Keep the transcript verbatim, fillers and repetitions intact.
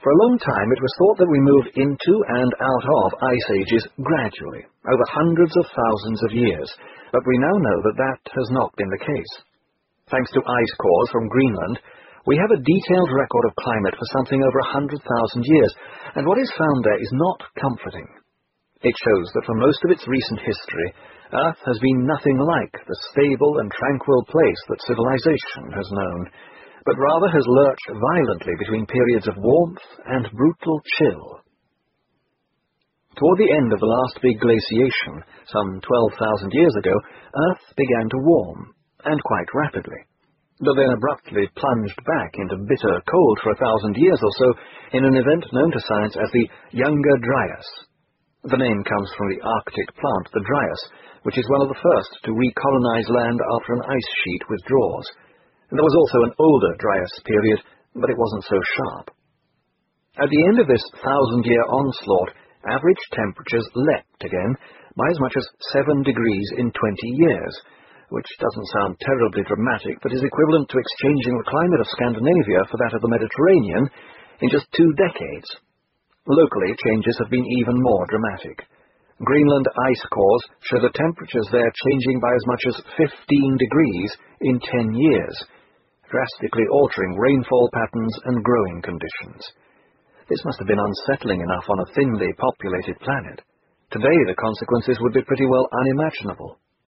For a long time it was thought that we moved into and out of ice ages gradually, over hundreds of thousands of years, but we now know that that has not been the case. Thanks to ice cores from Greenland, we have a detailed record of climate for something over a hundred thousand years, and what is found there is not comforting. It shows that for most of its recent history, Earth has been nothing like the stable and tranquil place that civilization has known, but rather has lurched violently between periods of warmth and brutal chill. Toward the end of the last big glaciation, some twelve thousand years ago, Earth began to warm, and quite rapidly, but then abruptly plunged back into bitter cold for a thousand years or so in an event known to science as the Younger Dryas. The name comes from the Arctic plant, the dryas, which is one of the first to recolonize land after an ice sheet withdraws. There was also an older Dryas period, but it wasn't so sharp. At the end of this thousand-year onslaught, average temperatures leapt again by as much as seven degrees in twenty years, which doesn't sound terribly dramatic, but is equivalent to exchanging the climate of Scandinavia for that of the Mediterranean in just two decades. Locally, changes have been even more dramatic. Greenland ice cores show the temperatures there changing by as much as fifteen degrees in ten years, drastically altering rainfall patterns and growing conditions. This must have been unsettling enough on a thinly populated planet. Today the consequences would be pretty well unimaginable.